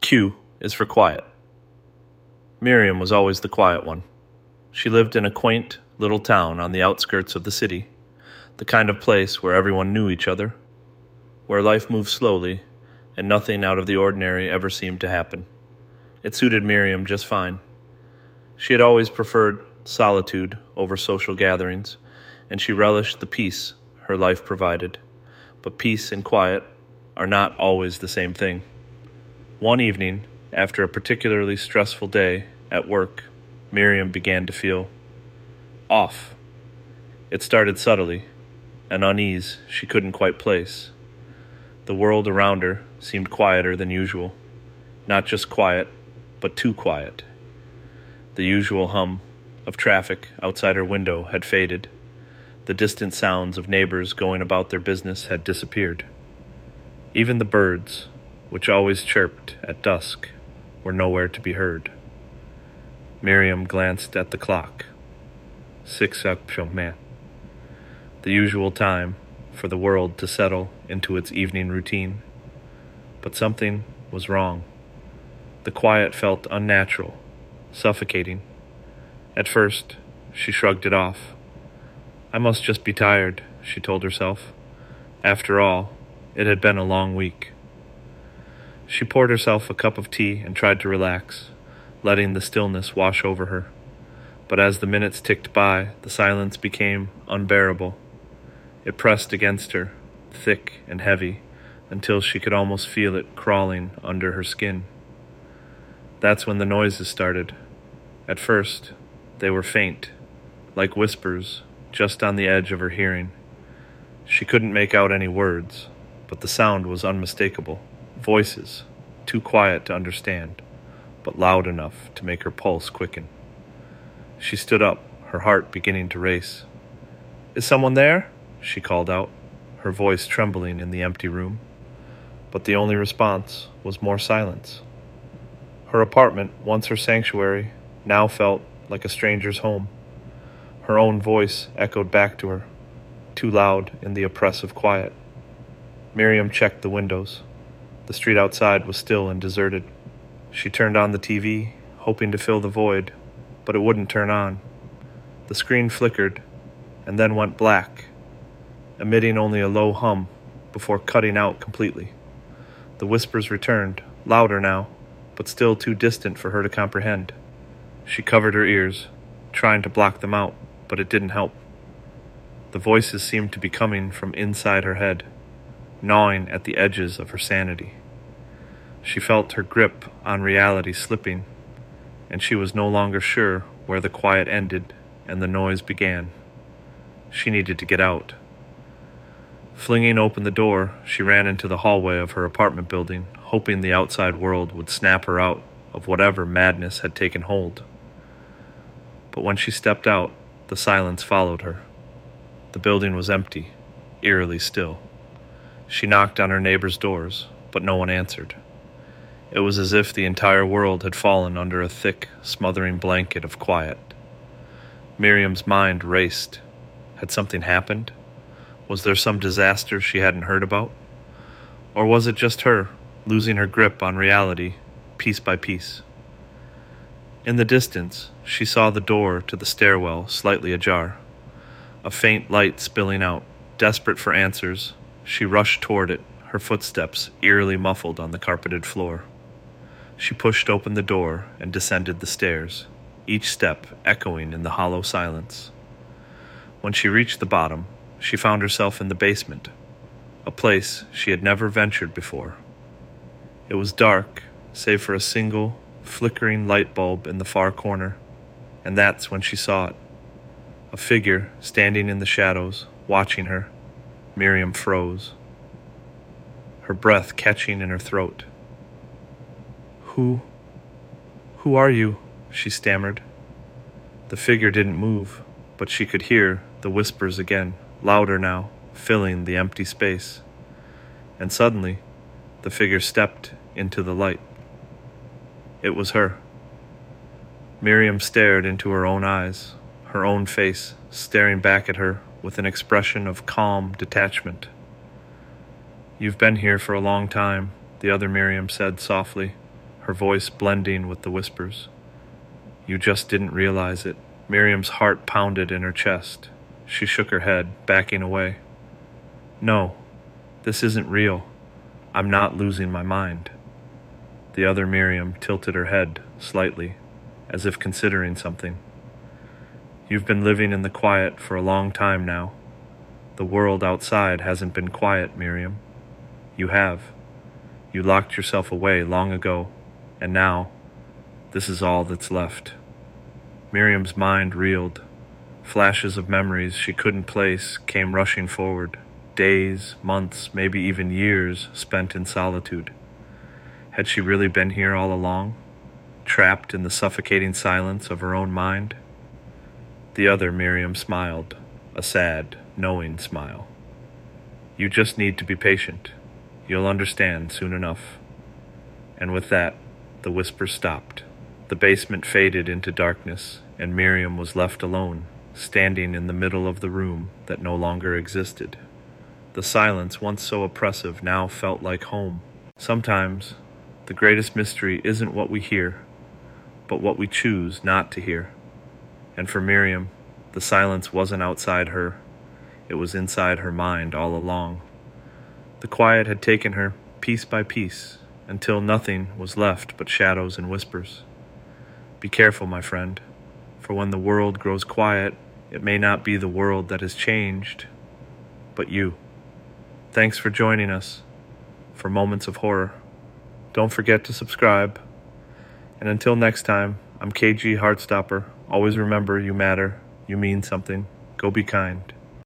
Q is for quiet. Miriam was always the quiet one. She lived in a quaint little town on the outskirts of the city, the kind of place where everyone knew each other, where life moved slowly and nothing out of the ordinary ever seemed to happen. It suited Miriam just fine. She had always preferred solitude over social gatherings, and she relished the peace her life provided. But peace and quiet are not always the same thing. One evening, after a particularly stressful day at work, Miriam began to feel off. It started subtly, an unease she couldn't quite place. The world around her seemed quieter than usual. Not just quiet, but too quiet. The usual hum of traffic outside her window had faded. The distant sounds of neighbors going about their business had disappeared. Even the birds, which always chirped at dusk, were nowhere to be heard. Miriam glanced at the clock. 6 p.m. The usual time for the world to settle into its evening routine. But something was wrong. The quiet felt unnatural, suffocating. At first, she shrugged it off. I must just be tired, she told herself. After all, it had been a long week. She poured herself a cup of tea and tried to relax, letting the stillness wash over her. But as the minutes ticked by, the silence became unbearable. It pressed against her, thick and heavy, until she could almost feel it crawling under her skin. That's when the noises started. At first, they were faint, like whispers, just on the edge of her hearing. She couldn't make out any words, but the sound was unmistakable. Voices, too quiet to understand, but loud enough to make her pulse quicken. She stood up, her heart beginning to race. Is someone there? She called out, her voice trembling in the empty room. But the only response was more silence. Her apartment, once her sanctuary, now felt like a stranger's home. Her own voice echoed back to her, too loud in the oppressive quiet. Miriam checked the windows. The street outside was still and deserted. She turned on the TV, hoping to fill the void, but it wouldn't turn on. The screen flickered and then went black, emitting only a low hum before cutting out completely. The whispers returned, louder now, but still too distant for her to comprehend. She covered her ears, trying to block them out, but it didn't help. The voices seemed to be coming from inside her head, gnawing at the edges of her sanity. She felt her grip on reality slipping, and she was no longer sure where the quiet ended and the noise began. She needed to get out. Flinging open the door, she ran into the hallway of her apartment building, hoping the outside world would snap her out of whatever madness had taken hold. But when she stepped out, the silence followed her. The building was empty, eerily still. She knocked on her neighbors' doors, but no one answered. It was as if the entire world had fallen under a thick, smothering blanket of quiet. Miriam's mind raced. Had something happened? Was there some disaster she hadn't heard about? Or was it just her, losing her grip on reality, piece by piece? In the distance, she saw the door to the stairwell slightly ajar. A faint light spilling out. Desperate for answers, she rushed toward it, her footsteps eerily muffled on the carpeted floor. She pushed open the door and descended the stairs, each step echoing in the hollow silence. When she reached the bottom, she found herself in the basement, a place she had never ventured before. It was dark, save for a single, flickering light bulb in the far corner, and that's when she saw it. A figure standing in the shadows, watching her. Miriam froze, her breath catching in her throat. Who are you? She stammered. The figure didn't move, but she could hear the whispers again, louder now, filling the empty space. And suddenly, the figure stepped into the light. It was her. Miriam stared into her own eyes, her own face staring back at her with an expression of calm detachment. You've been here for a long time, the other Miriam said softly, her voice blending with the whispers. You just didn't realize it. Miriam's heart pounded in her chest. She shook her head, backing away. No, this isn't real. I'm not losing my mind. The other Miriam tilted her head slightly, as if considering something. You've been living in the quiet for a long time now. The world outside hasn't been quiet, Miriam. You have. You locked yourself away long ago, and now, this is all that's left. Miriam's mind reeled. Flashes of memories she couldn't place came rushing forward. Days, months, maybe even years spent in solitude. Had she really been here all along, trapped in the suffocating silence of her own mind? The other Miriam smiled, a sad, knowing smile. You just need to be patient. You'll understand soon enough. And with that, the whisper stopped. The basement faded into darkness, and Miriam was left alone, standing in the middle of the room that no longer existed. The silence, once so oppressive, now felt like home. Sometimes, the greatest mystery isn't what we hear, but what we choose not to hear. And for Miriam, the silence wasn't outside her. It was inside her mind all along. The quiet had taken her piece by piece, until nothing was left but shadows and whispers. Be careful, my friend, for when the world grows quiet, it may not be the world that has changed, but you. Thanks for joining us for Moments of Horror. Don't forget to subscribe. And until next time, I'm KG Heartstopper. Always remember, you matter, you mean something. Go be kind.